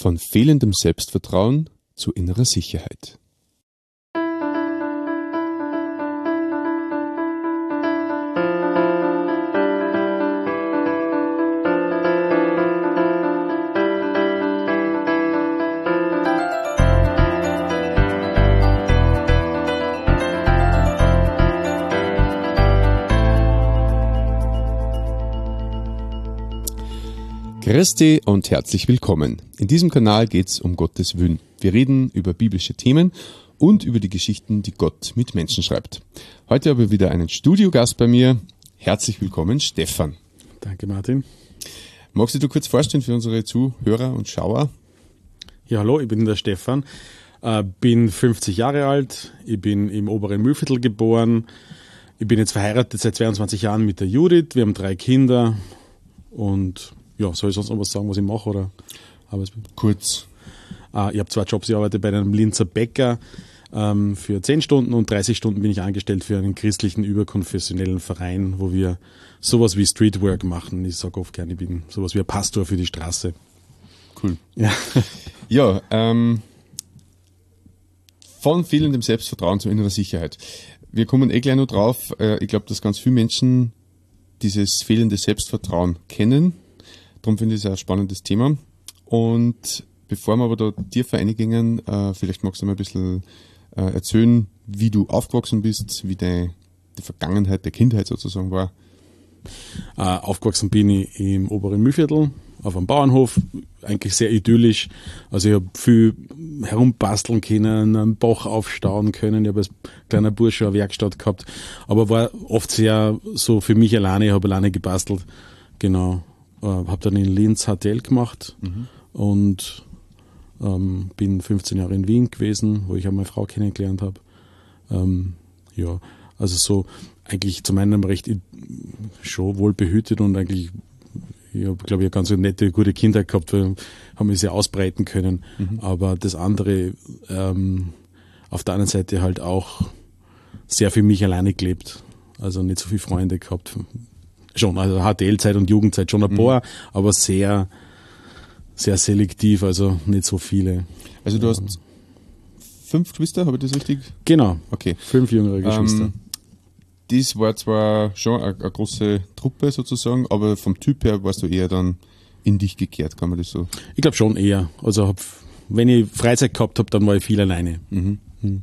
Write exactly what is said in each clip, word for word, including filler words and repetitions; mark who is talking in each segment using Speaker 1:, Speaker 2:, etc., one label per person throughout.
Speaker 1: Von fehlendem Selbstvertrauen zu innerer Sicherheit. Christi und herzlich willkommen. In diesem Kanal geht es um Gottes Willen. Wir reden über biblische Themen und über die Geschichten, die Gott mit Menschen schreibt. Heute habe ich wieder einen Studiogast bei mir. Herzlich willkommen, Stefan.
Speaker 2: Danke, Martin.
Speaker 1: Magst du dir kurz vorstellen für unsere Zuhörer und Schauer?
Speaker 2: Ja, hallo, ich bin der Stefan, äh, bin fünfzig Jahre alt, ich bin im oberen Mühlviertel geboren, ich bin jetzt verheiratet seit zweiundzwanzig Jahren mit der Judith, wir haben drei Kinder und ja, soll ich sonst noch was sagen, was ich mache? Oder?
Speaker 1: Kurz.
Speaker 2: Äh, ich habe zwei Jobs, ich arbeite bei einem Linzer Bäcker ähm, für zehn Stunden und dreißig Stunden bin ich angestellt für einen christlichen überkonfessionellen Verein, wo wir sowas wie Streetwork machen. Ich sage oft gerne, ich bin sowas wie ein Pastor für die Straße.
Speaker 1: Cool.
Speaker 2: Ja,
Speaker 1: ja ähm, von fehlendem Selbstvertrauen zu innerer Sicherheit. Wir kommen eh gleich noch drauf. Äh, ich glaube, dass ganz viele Menschen dieses fehlende Selbstvertrauen kennen. Darum finde ich es ein spannendes Thema. Und bevor wir aber da tiefer eingehen, äh, vielleicht magst du mal ein bisschen äh, erzählen, wie du aufgewachsen bist, wie deine die Vergangenheit der Kindheit sozusagen war.
Speaker 2: Äh, aufgewachsen bin ich im oberen Mühlviertel auf einem Bauernhof, eigentlich sehr idyllisch. Also ich habe viel herumbasteln können, einen Bach aufstauen können. Ich habe als kleiner Bursche eine Werkstatt gehabt, aber war oft sehr so für mich alleine. Ich habe alleine gebastelt. Genau. Äh, habe dann in Linz H T L gemacht mhm. und ähm, bin fünfzehn Jahre in Wien gewesen, wo ich auch meine Frau kennengelernt habe. Ähm, ja, also so eigentlich zu meinem Recht schon wohl behütet und eigentlich, ich habe, glaube ich, eine ganz nette, gute Kindheit gehabt, weil haben mich sehr ausbreiten können. Mhm. Aber das andere, ähm, auf der anderen Seite halt auch sehr für mich alleine gelebt. Also nicht so viele Freunde gehabt. Schon, also H T L-Zeit und Jugendzeit schon ein mhm. paar, aber sehr, sehr selektiv, also nicht so viele.
Speaker 1: Also du hast fünf Geschwister, habe ich das richtig?
Speaker 2: Genau,
Speaker 1: okay.
Speaker 2: Fünf jüngere Geschwister.
Speaker 1: Ähm, das war zwar schon eine, eine große Truppe sozusagen, aber vom Typ her warst du eher dann in dich gekehrt, kann man das so?
Speaker 2: Ich glaube schon eher. Also hab, wenn ich Freizeit gehabt habe, dann war ich viel alleine.
Speaker 1: Mhm. Mhm.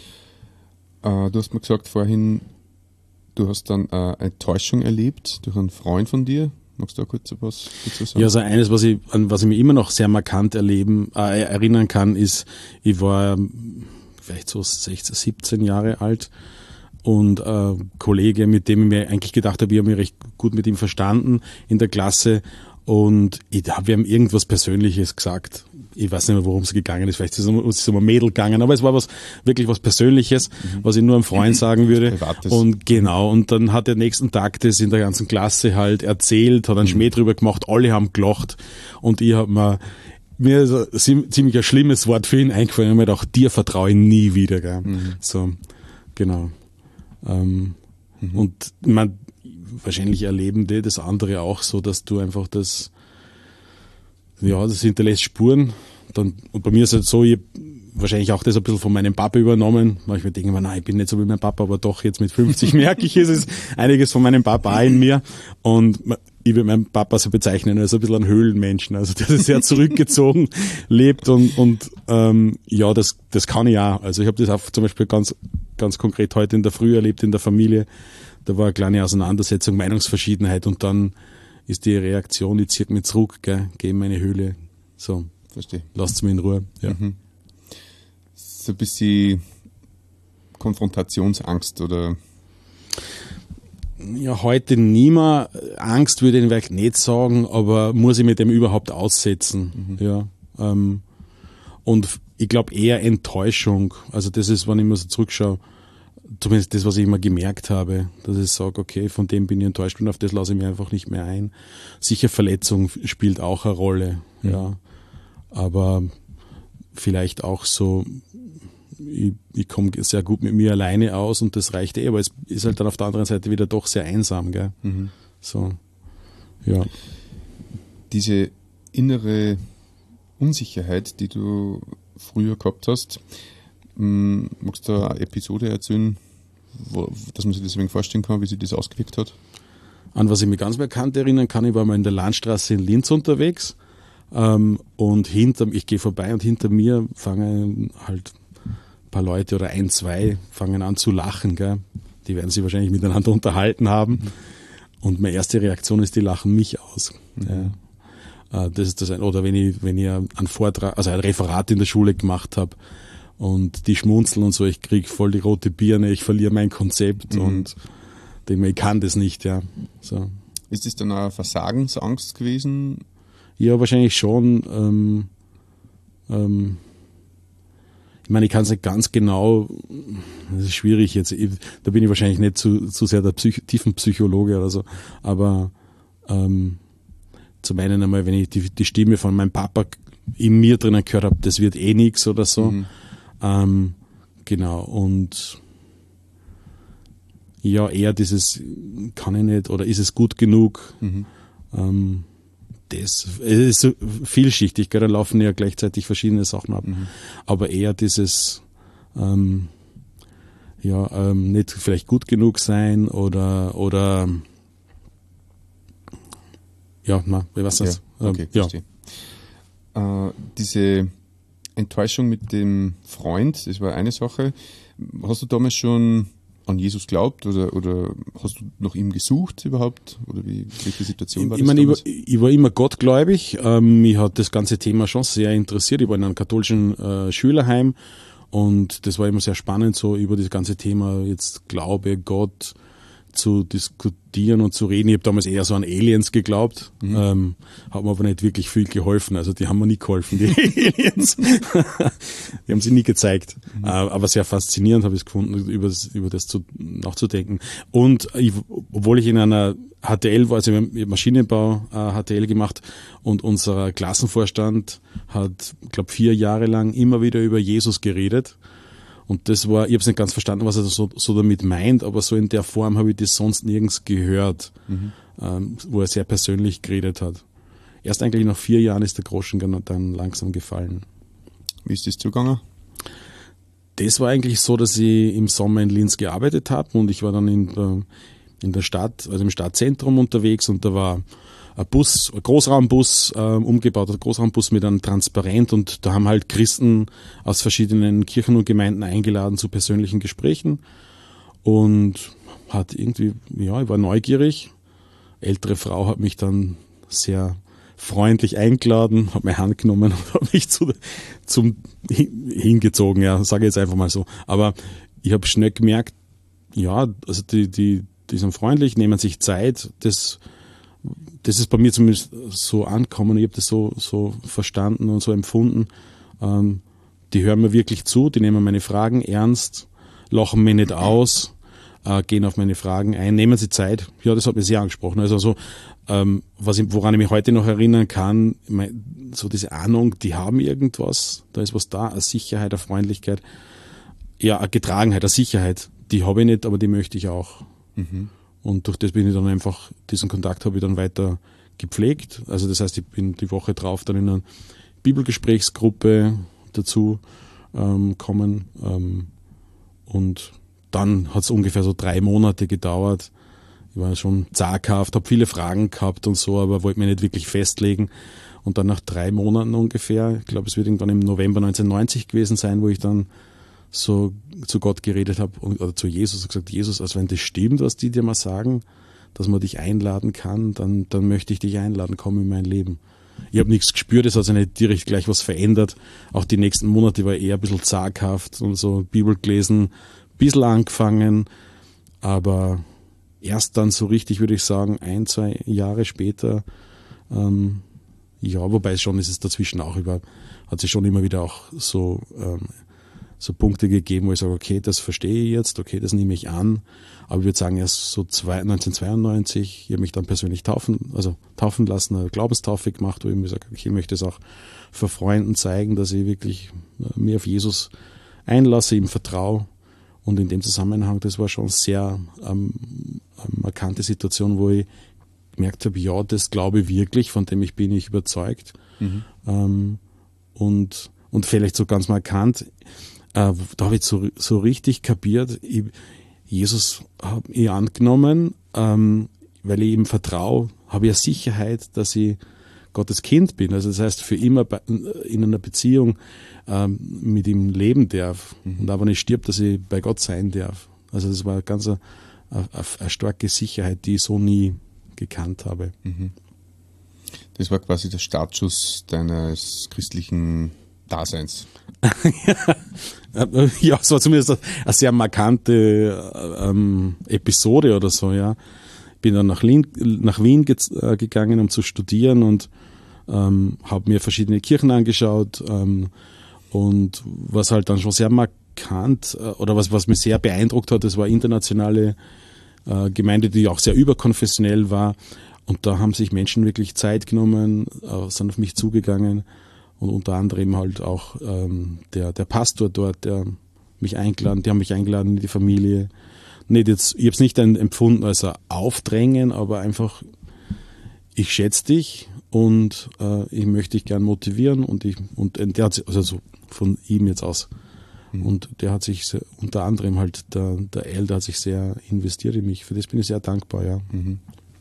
Speaker 1: Äh, du hast mir gesagt vorhin, du hast dann äh, eine Enttäuschung erlebt durch einen Freund von dir. Magst du da kurz was dazu sagen?
Speaker 2: Ja, also eines, was ich, an was ich mich immer noch sehr markant erleben, äh, erinnern kann, ist, ich war vielleicht so sechzehn, siebzehn Jahre alt und ein äh, Kollege, mit dem ich mir eigentlich gedacht habe, ich habe mich recht gut mit ihm verstanden in der Klasse und ich, wir haben irgendwas Persönliches gesagt. Ich weiß nicht mehr, worum es gegangen ist. Vielleicht ist es um, ist es um ein Mädel gegangen, aber es war was wirklich was Persönliches, mhm. was ich nur einem Freund sagen würde.
Speaker 1: Privates.
Speaker 2: Und genau, und dann hat er nächsten Tag das in der ganzen Klasse halt erzählt, hat einen mhm. Schmäh drüber gemacht, alle haben gelacht und ich habe mir mir ist ein ziemlich ein schlimmes Wort für ihn eingefallen. Ich habe mir gedacht, dir vertraue ich nie wieder. Gell? Mhm. So, genau. Ähm, mhm. Und man wahrscheinlich erleben die das andere auch so, dass du einfach das ja, das hinterlässt Spuren. Dann, und bei mir ist es halt so, ich habe wahrscheinlich auch das ein bisschen von meinem Papa übernommen. Manchmal denke ich mir, nein, ich bin nicht so wie mein Papa, aber doch jetzt mit fünfzig merke ich, es ist einiges von meinem Papa auch in mir. Und ich würde meinen Papa so bezeichnen als ein bisschen ein Höhlenmenschen, also der ist sehr zurückgezogen lebt und, und ähm, ja, das, das kann ich auch. Also ich habe das auch zum Beispiel ganz, ganz konkret heute in der Früh erlebt in der Familie. Da war eine kleine Auseinandersetzung, Meinungsverschiedenheit und dann ist die Reaktion, ich ziehe mich zurück, gell, gehe in meine Höhle. So,
Speaker 1: verstehe.
Speaker 2: Lasst mich in Ruhe. Ja.
Speaker 1: Mhm. So ein bisschen Konfrontationsangst oder?
Speaker 2: Ja, heute nie mehr. Angst würde ich vielleicht nicht sagen, aber muss ich mit dem überhaupt aussetzen. Mhm. Ja, ähm, und ich glaube eher Enttäuschung. Also das ist, wenn ich mir so zurückschaue, zumindest das, was ich immer gemerkt habe, dass ich sage, okay, von dem bin ich enttäuscht und auf das lasse ich mich einfach nicht mehr ein. Sicher Verletzung spielt auch eine Rolle, mhm. ja. Aber vielleicht auch so, ich, ich komme sehr gut mit mir alleine aus und das reicht eh, aber es ist halt dann auf der anderen Seite wieder doch sehr einsam, gell.
Speaker 1: Mhm.
Speaker 2: So, ja.
Speaker 1: Diese innere Unsicherheit, die du früher gehabt hast. Ähm, magst du da eine Episode erzählen, wo, dass man sich das ein wenig vorstellen kann, wie sich das ausgewirkt hat?
Speaker 2: An was ich mich ganz markant erinnern kann, ich war mal in der Landstraße in Linz unterwegs ähm, und hinter, ich gehe vorbei und hinter mir fangen halt ein paar Leute oder ein, zwei fangen an zu lachen. Gell? Die werden sich wahrscheinlich miteinander unterhalten haben. Mhm. Und meine erste Reaktion ist, die lachen mich aus. Mhm. Ja. Das ist das ein, oder wenn ich, wenn ich einen Vortrag, also ein Referat in der Schule gemacht habe und die schmunzeln und so, ich kriege voll die rote Birne, ich verliere mein Konzept mhm. und denke mir, ich kann das nicht, ja. So.
Speaker 1: Ist das dann eine Versagensangst gewesen?
Speaker 2: Ja, wahrscheinlich schon. Ähm, ähm, ich meine, ich kann es nicht ganz genau, das ist schwierig jetzt, ich, da bin ich wahrscheinlich nicht zu, zu sehr der Psych, tiefen Psychologe oder so, aber ähm, zum einen einmal, wenn ich die, die Stimme von meinem Papa in mir drinnen gehört habe, das wird eh nix oder so. Mhm. Ähm, genau, und ja, eher dieses, kann ich nicht oder ist es gut genug? Mhm. Ähm, das es ist so vielschichtig, gell? Da laufen ja gleichzeitig verschiedene Sachen ab. Mhm. Aber eher dieses, ähm, ja, ähm, nicht vielleicht gut genug sein oder, oder, ja, na, ich weiß nicht.
Speaker 1: Ja, okay,
Speaker 2: ähm,
Speaker 1: ja. Äh, diese Enttäuschung mit dem Freund, das war eine Sache. Hast du damals schon an Jesus glaubt oder, oder hast du nach ihm gesucht überhaupt? Oder wie, welche Situation war
Speaker 2: ich
Speaker 1: das
Speaker 2: meine,
Speaker 1: damals?
Speaker 2: Ich war, ich war immer gottgläubig. Ähm, mich hat das ganze Thema schon sehr interessiert. Ich war in einem katholischen äh, Schülerheim und das war immer sehr spannend, so über das ganze Thema jetzt Glaube, Gott zu diskutieren und zu reden. Ich habe damals eher so an Aliens geglaubt, mhm. ähm, hat mir aber nicht wirklich viel geholfen. Also die haben mir nie geholfen, die Aliens. Die haben sie nie gezeigt. Mhm. Äh, aber sehr faszinierend habe ich es gefunden, über das, über das zu, nachzudenken. Und ich, obwohl ich in einer H T L war, also Maschinenbau äh, H T L gemacht und unser Klassenvorstand hat, ich glaube, vier Jahre lang immer wieder über Jesus geredet. Und das war, ich habe es nicht ganz verstanden, was er so, so damit meint, aber so in der Form habe ich das sonst nirgends gehört, mhm. ähm, wo er sehr persönlich geredet hat. Erst eigentlich nach vier Jahren ist der Groschen dann langsam gefallen.
Speaker 1: Wie ist das zugegangen?
Speaker 2: Das war eigentlich so, dass ich im Sommer in Linz gearbeitet habe und ich war dann in der, in der Stadt, also im Stadtzentrum unterwegs und da war ein Bus, ein Großraumbus, äh, umgebaut, ein Großraumbus mit einem Transparent und da haben halt Christen aus verschiedenen Kirchen und Gemeinden eingeladen zu persönlichen Gesprächen und hat irgendwie, ja, ich war neugierig. Ältere Frau hat mich dann sehr freundlich eingeladen, hat meine Hand genommen und hat mich zu, zum hingezogen, ja, sage ich jetzt einfach mal so. Aber ich habe schnell gemerkt, ja, also die, die, die sind freundlich, nehmen sich Zeit, das Das ist bei mir zumindest so angekommen, ich habe das so, so verstanden und so empfunden. Ähm, die hören mir wirklich zu, die nehmen meine Fragen ernst, lachen mich nicht aus, äh, gehen auf meine Fragen ein, nehmen sie Zeit. Ja, das hat mich sehr angesprochen. Also so, ähm, was ich, woran ich mich heute noch erinnern kann, so diese Ahnung, die haben irgendwas, da ist was da, eine Sicherheit, eine Freundlichkeit, ja, eine Getragenheit, eine Sicherheit, die habe ich nicht, aber die möchte ich auch. Mhm. Und durch das bin ich dann einfach, diesen Kontakt habe ich dann weiter gepflegt. Also das heißt, ich bin die Woche drauf dann in einer Bibelgesprächsgruppe dazu ähm, kommen. Ähm, und dann hat es ungefähr so drei Monate gedauert. Ich war schon zaghaft, habe viele Fragen gehabt und so, aber wollte mich nicht wirklich festlegen. Und dann nach drei Monaten ungefähr, ich glaube, es wird irgendwann im November neunzehnhundertneunzig gewesen sein, wo ich dann so zu Gott geredet habe oder zu Jesus und gesagt, Jesus, also wenn das stimmt, was die dir mal sagen, dass man dich einladen kann, dann, dann möchte ich dich einladen, komm in mein Leben. Ich habe nichts gespürt, es hat sich nicht direkt gleich was verändert. Auch die nächsten Monate war eher ein bisschen zaghaft und so Bibel gelesen, ein bisschen angefangen, aber erst dann so richtig, würde ich sagen, ein, zwei Jahre später, ähm, ja, wobei schon ist es dazwischen auch über, hat sich schon immer wieder auch so ähm, so Punkte gegeben, wo ich sage, okay, das verstehe ich jetzt, okay, das nehme ich an. Aber ich würde sagen, erst so neunzehnhundertzweiundneunzig, ich habe mich dann persönlich taufen, also taufen lassen, eine Glaubenstaufe gemacht, wo ich mir sage, okay, ich möchte es auch für Freunden zeigen, dass ich wirklich mir auf Jesus einlasse, ihm vertraue. Und in dem Zusammenhang, das war schon sehr ähm, eine markante Situation, wo ich gemerkt habe, ja, das glaube ich wirklich, von dem ich bin ich überzeugt. Mhm. Ähm, und, und vielleicht so ganz markant, äh, da habe ich so, so richtig kapiert, ich, Jesus habe ich angenommen, ähm, weil ich ihm vertraue, habe ich eine Sicherheit, dass ich Gottes Kind bin. Also das heißt, für immer bei, in einer Beziehung ähm, mit ihm leben darf. Mhm. Und auch wenn ich stirb, dass ich bei Gott sein darf. Also das war ganz eine, eine, eine starke Sicherheit, die ich so nie gekannt habe.
Speaker 1: Mhm. Das war quasi der Startschuss deines christlichen Daseins.
Speaker 2: Ja, es war zumindest eine sehr markante ähm, Episode oder so, ja. Ich bin dann nach, Lin, nach Wien ge äh, gegangen, um zu studieren und ähm, habe mir verschiedene Kirchen angeschaut ähm, und was halt dann schon sehr markant äh, oder was, was mich sehr beeindruckt hat, das war eine internationale äh, Gemeinde, die auch sehr überkonfessionell war und da haben sich Menschen wirklich Zeit genommen, äh, sind auf mich zugegangen und unter anderem halt auch ähm, der, der Pastor dort, der mich eingeladen, die haben mich eingeladen in die Familie. Nicht jetzt, ich habe es nicht empfunden als ein Aufdrängen, aber einfach, ich schätze dich und äh, ich möchte dich gern motivieren und ich und der hat also so von ihm jetzt aus mhm. und der hat sich sehr, unter anderem halt der der El, der hat sich sehr investiert in mich. Für das bin ich sehr dankbar, ja.
Speaker 1: Mhm.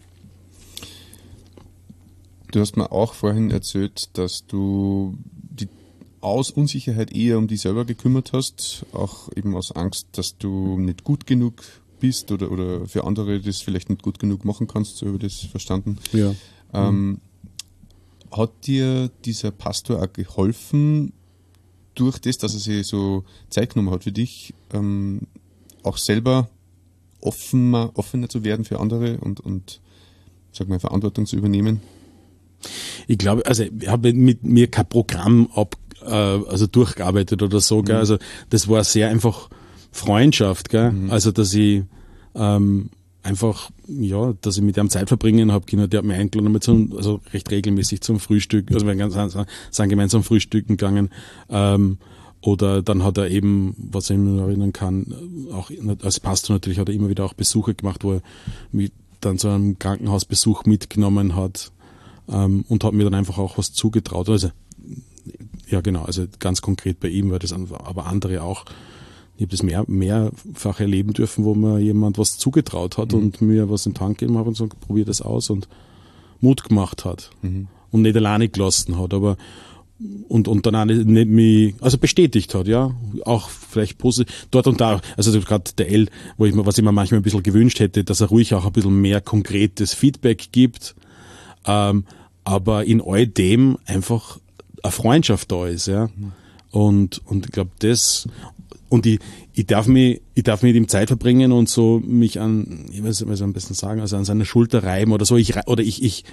Speaker 1: Du hast mir auch vorhin erzählt, dass du die aus Unsicherheit eher um dich selber gekümmert hast, auch eben aus Angst, dass du nicht gut genug bist oder, oder für andere das vielleicht nicht gut genug machen kannst, so habe ich das verstanden.
Speaker 2: Ja.
Speaker 1: Ähm, mhm. Hat dir dieser Pastor auch geholfen, durch das, dass er sich so Zeit genommen hat für dich, ähm, auch selber offener, offener zu werden für andere und, und sag mal, Verantwortung zu übernehmen?
Speaker 2: Ich glaube, also ich habe mit mir kein Programm ab, äh, also durchgearbeitet oder so, gell? Mhm. Also das war sehr einfach Freundschaft, gell? Mhm. Also dass ich ähm, einfach, ja, dass ich mit ihm Zeit verbringen habe können. Der hat mich eingeladen, zum, also recht regelmäßig zum Frühstück, also wir sind gemeinsam frühstücken gegangen. Ähm, oder dann hat er eben, was ich mich erinnern kann, auch als Pastor natürlich hat er immer wieder auch Besuche gemacht, wo er mich dann zu einem Krankenhausbesuch mitgenommen hat. Um, und hat mir dann einfach auch was zugetraut. Also, ja genau, also ganz konkret bei ihm war das, aber andere auch. Ich habe das mehr, mehrfach erleben dürfen, wo mir jemand was zugetraut hat mhm. und mir was in den Tank gegeben hat und so, probier das aus und Mut gemacht hat mhm. und nicht alleine gelassen hat, aber und, und dann auch nicht, nicht mich, also bestätigt hat, ja, auch vielleicht positiv, dort und da, also gerade der El, wo ich mir, was ich mir manchmal ein bisschen gewünscht hätte, dass er ruhig auch ein bisschen mehr konkretes Feedback gibt, Ähm, aber in all dem einfach eine Freundschaft da ist, ja. Mhm. Und, und ich glaube, das, und ich, ich darf mich, ich darf mit ihm Zeit verbringen und so mich an, ich weiß nicht, was ich am besten sagen, also an seiner Schulter reiben oder so, ich, oder ich, ich,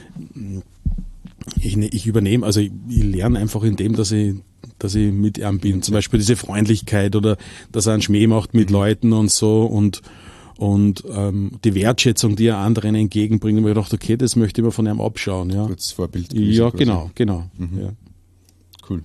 Speaker 2: ich, ich übernehme, also ich, ich lerne einfach in dem, dass ich, dass ich mit ihm bin. Zum Beispiel diese Freundlichkeit oder, dass er einen Schmäh macht mit Leuten und so und, Und ähm, die Wertschätzung, die er anderen entgegenbringt, habe ich gedacht, okay, das möchte ich mir von ihm abschauen. Ja.
Speaker 1: Kurz Vorbild.
Speaker 2: Ja, quasi. genau, genau.
Speaker 1: Mhm.
Speaker 2: Ja.
Speaker 1: Cool.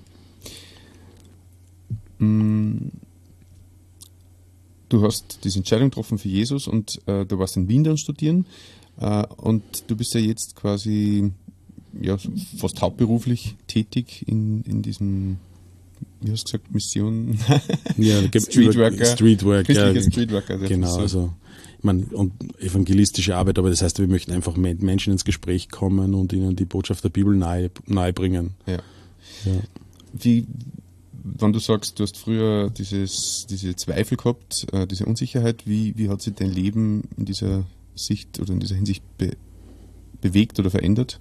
Speaker 1: Du hast diese Entscheidung getroffen für Jesus und äh, du warst in Wien dann studieren äh, und du bist ja jetzt quasi ja, fast hauptberuflich tätig in, in diesem, wie hast du gesagt, Mission?
Speaker 2: Ja,
Speaker 1: Streetworker.
Speaker 2: Streetwork,
Speaker 1: Christlicher
Speaker 2: ja,
Speaker 1: Streetworker.
Speaker 2: Genau, also ich meine, und evangelistische Arbeit, aber das heißt, wir möchten einfach mit Menschen ins Gespräch kommen und ihnen die Botschaft der Bibel nahe, nahe bringen.
Speaker 1: Ja.
Speaker 2: Ja.
Speaker 1: Wie, wenn du sagst, du hast früher dieses, diese Zweifel gehabt, äh, diese Unsicherheit, wie, wie hat sich dein Leben in dieser Sicht oder in dieser Hinsicht be, bewegt oder verändert?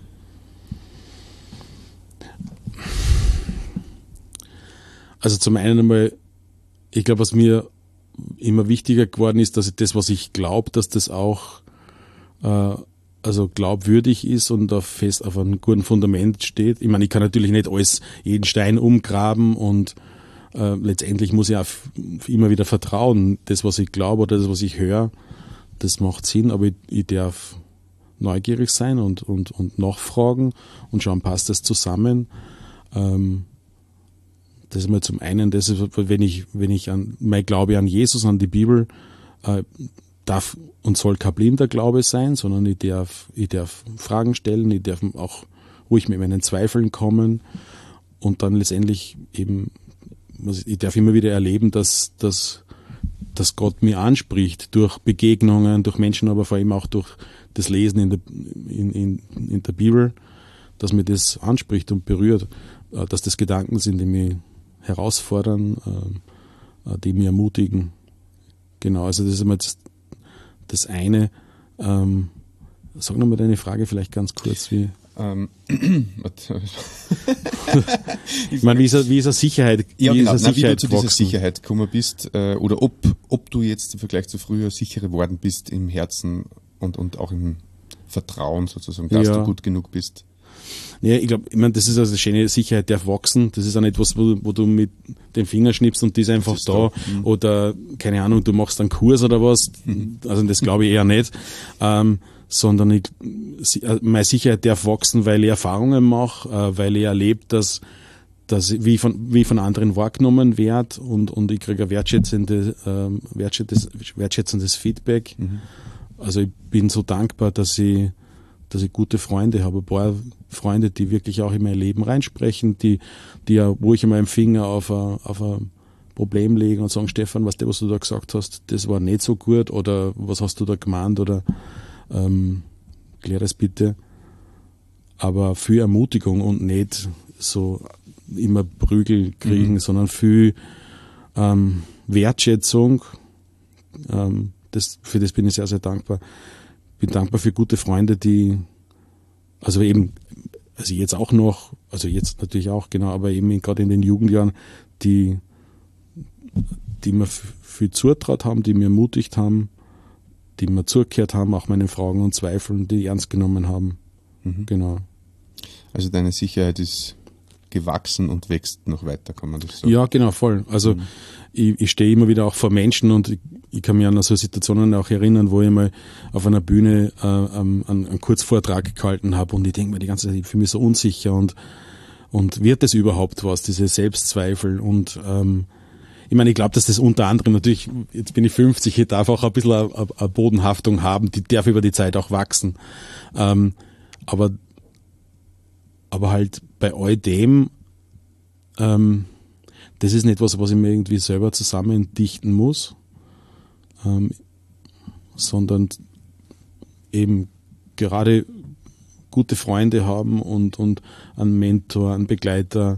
Speaker 2: Also zum einen einmal, ich glaube, was mir immer wichtiger geworden ist, dass ich das, was ich glaube, dass das auch äh, also glaubwürdig ist und auf fest auf einem guten Fundament steht. Ich meine, ich kann natürlich nicht alles, jeden Stein umgraben und äh, letztendlich muss ich auch immer wieder vertrauen. Das, was ich glaube oder das, was ich höre, das macht Sinn, aber ich, ich darf neugierig sein und, und, und nachfragen und schauen, passt das zusammen. Ähm, Das ist mal zum einen, das ist, wenn ich, wenn ich an mein Glaube an Jesus, an die Bibel, äh, darf und soll kein blinder Glaube sein, sondern ich darf, ich darf Fragen stellen, ich darf auch ruhig mit meinen Zweifeln kommen und dann letztendlich eben, ich darf immer wieder erleben, dass, dass, dass Gott mir anspricht durch Begegnungen, durch Menschen, aber vor allem auch durch das Lesen in der, in, in, in der Bibel, dass mir das anspricht und berührt, dass das Gedanken sind, die mich herausfordern, die mich ermutigen. Genau, also das ist immer das, das eine. Ähm, sag nochmal deine Frage vielleicht ganz kurz. Wie
Speaker 1: ähm,
Speaker 2: ich meine, wie ist, wie ist eine Sicherheit?
Speaker 1: Ja,
Speaker 2: wie,
Speaker 1: genau.
Speaker 2: ist eine
Speaker 1: Nein, wie du zu dieser
Speaker 2: gewachsen?
Speaker 1: Sicherheit gekommen bist äh, oder ob, ob du jetzt im Vergleich zu früher sicherer geworden bist im Herzen und, und auch im Vertrauen sozusagen, dass
Speaker 2: Ja.
Speaker 1: du gut genug bist.
Speaker 2: Ja, ich glaube, ich meine, das ist also eine schöne Sicherheit, darf wachsen. Das ist auch nicht etwas, wo, wo du mit dem Finger schnippst und die ist einfach
Speaker 1: ist
Speaker 2: da.
Speaker 1: da. Mhm.
Speaker 2: Oder, keine Ahnung, du machst einen Kurs oder was.
Speaker 1: Mhm.
Speaker 2: Also das glaube ich eher nicht. Ähm, sondern ich, si- äh, meine Sicherheit darf wachsen, weil ich Erfahrungen mache, äh, weil ich erlebe, dass, dass ich, wie, ich von, wie ich von anderen wahrgenommen werde und, und ich kriege ein wertschätzende, ähm, wertschätzendes, wertschätzendes Feedback.
Speaker 1: Mhm.
Speaker 2: Also ich bin so dankbar, dass ich, dass ich gute Freunde habe, ein paar Freunde, die wirklich auch in mein Leben reinsprechen, die, die ja, wo ich immer einen Finger auf ein, auf ein Problem legen und sagen, Stefan, was du, was du da gesagt hast, das war nicht so gut oder was hast du da gemeint oder ähm, klär das bitte. Aber viel Ermutigung und nicht so immer Prügel kriegen,
Speaker 1: Mhm.
Speaker 2: sondern viel ähm, Wertschätzung. Ähm, das, für das bin ich sehr, sehr dankbar. Bin dankbar für gute Freunde, die, also eben, also jetzt auch noch, also jetzt natürlich auch, genau, aber eben gerade in den Jugendjahren, die, die mir f- viel zutraut haben, die mir ermutigt haben, die mir zugehört haben, auch meine Fragen und Zweifeln, die ernst genommen haben.
Speaker 1: Mhm.
Speaker 2: Genau.
Speaker 1: Also deine Sicherheit ist gewachsen und wächst noch weiter, kann man das sagen?
Speaker 2: Ja, genau, voll. Also
Speaker 1: Mhm.
Speaker 2: ich, ich stehe immer wieder auch vor Menschen und ich, ich kann mich an so Situationen auch erinnern, wo ich mal auf einer Bühne äh, einen, einen Kurzvortrag gehalten habe und ich denke mir die ganze Zeit, ich fühle mich so unsicher und, und wird das überhaupt was, diese Selbstzweifel und ähm, ich meine, ich glaube, dass das unter anderem natürlich, jetzt bin ich fünfzig, ich darf auch ein bisschen eine, eine Bodenhaftung haben, die darf über die Zeit auch wachsen. Ähm, aber, aber halt bei all dem, ähm, das ist nicht was, was ich mir irgendwie selber zusammendichten muss, ähm, sondern eben gerade gute Freunde haben und, und einen Mentor, einen Begleiter,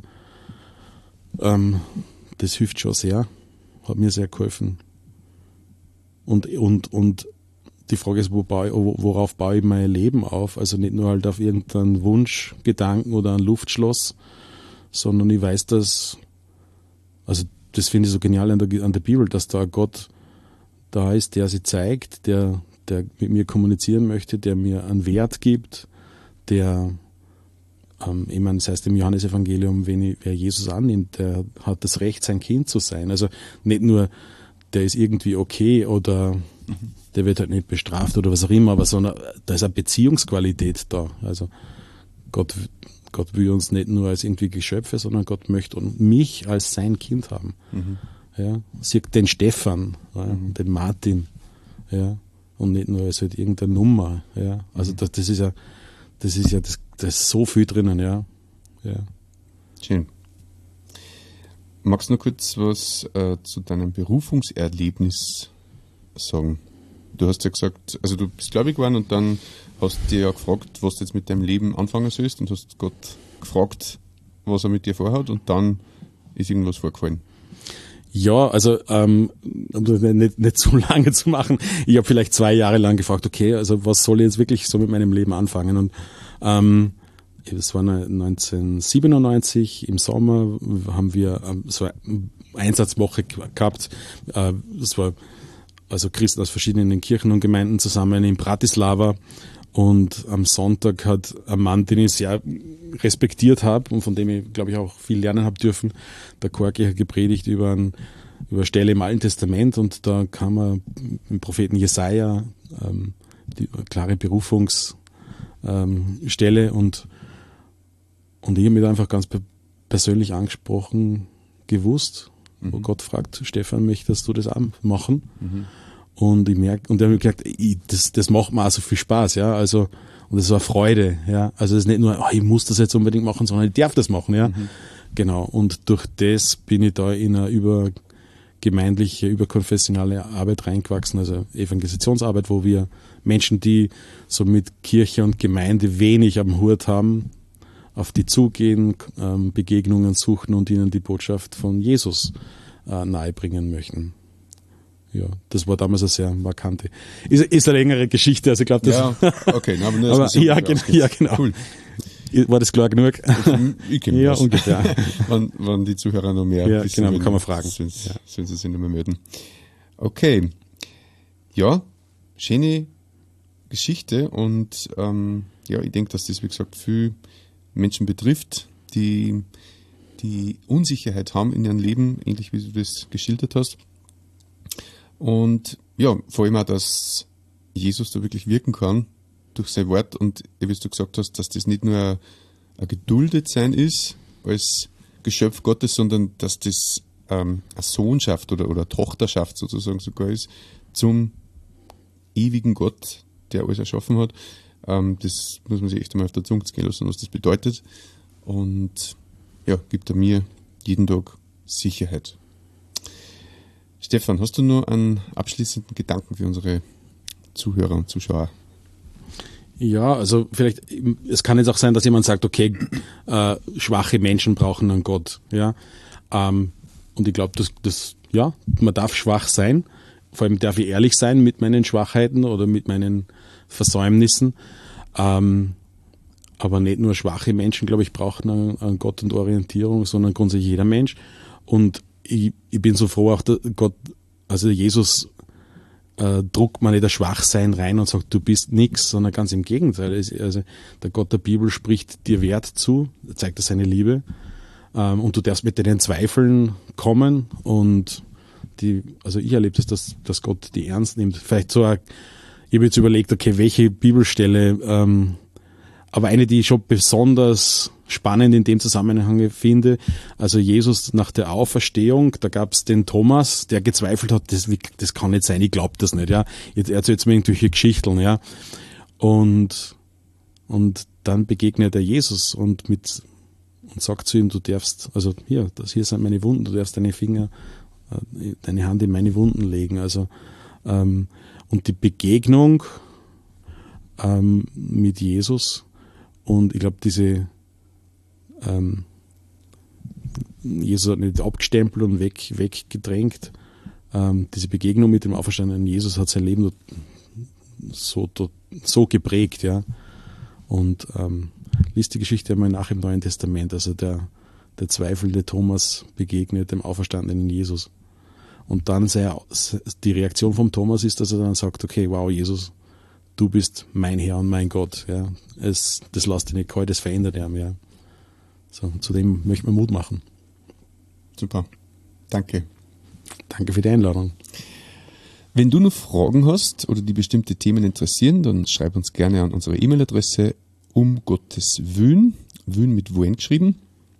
Speaker 2: ähm, das hilft schon sehr, hat mir sehr geholfen. Und, und, und die Frage ist, wo baue ich, worauf baue ich mein Leben auf? Also nicht nur halt auf irgendeinen Wunschgedanken oder ein Luftschloss, sondern ich weiß, dass, also das finde ich so genial an der, an der Bibel, dass da ein Gott da ist, der sie zeigt, der, der mit mir kommunizieren möchte, der mir einen Wert gibt, der, ähm, ich meine, das heißt im Johannesevangelium, wenn ich, wer Jesus annimmt, der hat das Recht, sein Kind zu sein. Also nicht nur, der ist irgendwie okay oder mhm. der wird halt nicht bestraft oder was auch immer, aber sondern da ist eine Beziehungsqualität da. Also Gott, Gott will uns nicht nur als irgendwie Geschöpfe, sondern Gott möchte mich als sein Kind haben. Mhm. Ja, sieht den Stefan, ja, mhm. den Martin, ja, und nicht nur als halt irgendeine Nummer. Ja. Also mhm. das, das ist ja, das ist ja, das, da ist so viel drinnen, ja. ja.
Speaker 1: Schön. Magst du noch kurz was äh, zu deinem Berufungserlebnis sagen? Du hast ja gesagt, also du bist gläubig geworden und dann hast du dir ja gefragt, was du jetzt mit deinem Leben anfangen sollst und hast Gott gefragt, was er mit dir vorhat und dann ist irgendwas vorgefallen.
Speaker 2: Ja, also ähm, um das nicht, nicht zu lange zu machen, ich habe vielleicht zwei Jahre lang gefragt, okay, also was soll ich jetzt wirklich so mit meinem Leben anfangen? Und ähm, das war neunzehnhundertsiebenundneunzig, im Sommer haben wir ähm, so eine Einsatzwoche gehabt. Äh, das war also Christen aus verschiedenen Kirchen und Gemeinden zusammen in Bratislava. Und am Sonntag hat ein Mann, den ich sehr respektiert habe und von dem ich, glaube ich, auch viel lernen habe dürfen, der Korki hat gepredigt über, ein, über eine Stelle im Alten Testament und da kam er im Propheten Jesaja, ähm, die klare Berufungsstelle ähm, und, und ich habe mich da einfach ganz persönlich angesprochen gewusst, mhm. wo Gott fragt, Stefan, möchtest du das auch machen? Mhm. Und ich merke, und dann habe ich gesagt, ich, das, das macht mir auch so viel Spaß, ja, also, und das war Freude, ja, also es ist nicht nur, oh, ich muss das jetzt unbedingt machen, sondern ich darf das machen, ja, mhm. Genau, und durch das bin ich da in eine übergemeindliche, überkonfessionale Arbeit reingewachsen, also Evangelisationsarbeit, wo wir Menschen, die so mit Kirche und Gemeinde wenig am Hut haben, auf die zugehen, ähm, Begegnungen suchen und ihnen die Botschaft von Jesus äh, nahebringen möchten. Ja, das war damals eine sehr markante. Ist, ist eine längere Geschichte, also ich glaube, das.
Speaker 1: Ja, okay, aber nur
Speaker 2: aber, ja, genau, ja, genau. Cool. War das klar genug?
Speaker 1: Ich kenne
Speaker 2: ja,
Speaker 1: das.
Speaker 2: ungefähr.
Speaker 1: Wenn, wenn die Zuhörer noch mehr
Speaker 2: ja,
Speaker 1: wissen,
Speaker 2: genau,
Speaker 1: wenn,
Speaker 2: kann man fragen.
Speaker 1: Sollen sie, ja. sollen sie sich nochmal melden. Okay. Ja, schöne Geschichte und ähm, ja, ich denke, dass das, wie gesagt, viel Menschen betrifft, die die Unsicherheit haben in ihrem Leben, ähnlich wie du das geschildert hast. Und ja, vor allem auch, dass Jesus da wirklich wirken kann durch sein Wort und wie du gesagt hast, dass das nicht nur ein Geduldetsein ist als Geschöpf Gottes, sondern dass das ähm, eine Sohnschaft oder, oder Tochterschaft sozusagen sogar ist zum ewigen Gott, der alles erschaffen hat. Ähm, das muss man sich echt einmal auf der Zunge gehen lassen, was das bedeutet. Und ja, gibt er mir jeden Tag Sicherheit. Stefan, hast du noch einen abschließenden Gedanken für unsere Zuhörer und Zuschauer?
Speaker 2: Ja, also vielleicht, es kann jetzt auch sein, dass jemand sagt, okay, äh, schwache Menschen brauchen einen Gott. Ja, ähm, und ich glaube, das, das, ja, man darf schwach sein. Vor allem darf ich ehrlich sein mit meinen Schwachheiten oder mit meinen Versäumnissen. Ähm, aber nicht nur schwache Menschen, glaube ich, brauchen einen, einen Gott und Orientierung, sondern grundsätzlich jeder Mensch. Und ich, ich bin so froh, auch der Gott, also Jesus äh, druckt man nicht das Schwachsein rein und sagt, du bist nix, sondern ganz im Gegenteil. Also der Gott der Bibel spricht dir Wert zu, zeigt er seine Liebe, ähm, und du darfst mit deinen Zweifeln kommen und die, also ich erlebe das, dass, dass Gott die ernst nimmt. Vielleicht so, ein, ich habe jetzt überlegt, okay, welche Bibelstelle, ähm, aber eine, die ich schon besonders spannend in dem Zusammenhang finde, also Jesus nach der Auferstehung, da gab es den Thomas, der gezweifelt hat, das, das kann nicht sein, ich glaube das nicht, ja. Jetzt erzählt mir irgendwelche Geschichten, ja. Und, und dann begegnet er Jesus und mit, und sagt zu ihm, du darfst, also hier, das hier sind meine Wunden, du darfst deine Finger, deine Hand in meine Wunden legen, also, ähm, und die Begegnung, ähm, mit Jesus, und ich glaube, diese ähm, Jesus hat nicht abgestempelt und weg, weggedrängt. Ähm, diese Begegnung mit dem auferstandenen Jesus hat sein Leben so, so geprägt, ja. Und ähm, liest die Geschichte einmal nach im Neuen Testament. Also der, der zweifelnde Thomas begegnet dem auferstandenen Jesus. Und dann sei, die Reaktion vom Thomas ist, dass er dann sagt, okay, wow, Jesus, du bist mein Herr und mein Gott. Ja. Es, das lässt dich nicht kalt, das verändert ihn. Ja. So, zu dem möchte man Mut machen.
Speaker 1: Super. Danke.
Speaker 2: Danke für die Einladung.
Speaker 1: Wenn du noch Fragen hast oder die bestimmte Themen interessieren, dann schreib uns gerne an unsere E-Mail-Adresse um Gottes Willen, Willen mit Wuen geschrieben,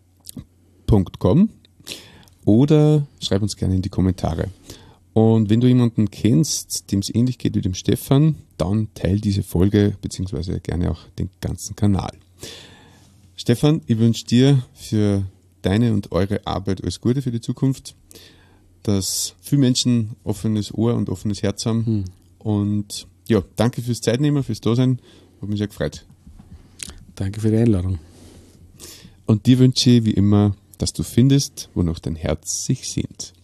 Speaker 1: .com, oder schreib uns gerne in die Kommentare. Und wenn du jemanden kennst, dem es ähnlich geht wie dem Stefan, dann teil diese Folge beziehungsweise gerne auch den ganzen Kanal. Stefan, ich wünsche dir für deine und eure Arbeit alles Gute für die Zukunft, dass viele Menschen offenes Ohr und offenes Herz haben. Hm. Und ja, danke fürs Zeitnehmen, fürs Dasein. Hat mich sehr gefreut.
Speaker 2: Danke für die Einladung.
Speaker 1: Und dir wünsche ich wie immer, dass du findest, wonach dein Herz sich sehnt.